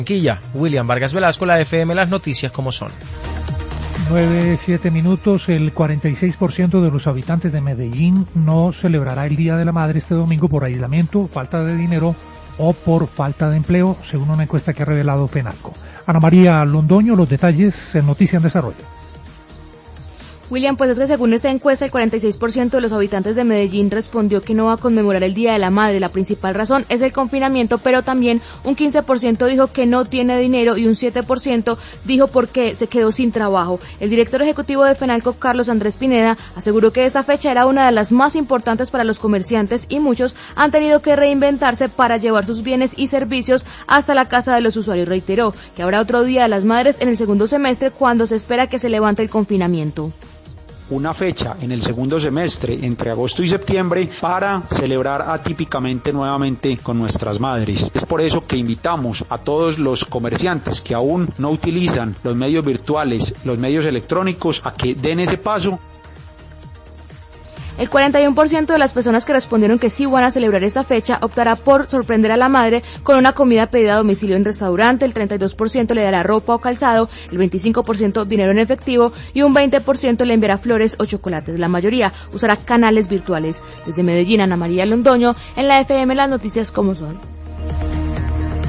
Barranquilla. William Vargas Velasco, la FM, las noticias como son. 9:07, el 46% de los habitantes de Medellín no celebrará el Día de la Madre este domingo por aislamiento, falta de dinero o por falta de empleo, según una encuesta que ha revelado FENALCO. Ana María Londoño, los detalles en Noticia en Desarrollo. William, pues es que según esta encuesta, el 46% de los habitantes de Medellín respondió que no va a conmemorar el Día de la Madre. La principal razón es el confinamiento, pero también un 15% dijo que no tiene dinero y un 7% dijo porque se quedó sin trabajo. El director ejecutivo de FENALCO, Carlos Andrés Pineda, aseguró que esa fecha era una de las más importantes para los comerciantes y muchos han tenido que reinventarse para llevar sus bienes y servicios hasta la casa de los usuarios. Reiteró que habrá otro Día de las Madres en el segundo semestre cuando se espera que se levante el confinamiento. Una fecha en el segundo semestre, entre agosto y septiembre, para celebrar atípicamente nuevamente con nuestras madres. Es por eso que invitamos a todos los comerciantes que aún no utilizan los medios virtuales, los medios electrónicos, a que den ese paso. El 41% de las personas que respondieron que sí van a celebrar esta fecha optará por sorprender a la madre con una comida pedida a domicilio en restaurante, el 32% le dará ropa o calzado, el 25% dinero en efectivo y un 20% le enviará flores o chocolates. La mayoría usará canales virtuales. Desde Medellín, Ana María Londoño, en la FM, las noticias como son.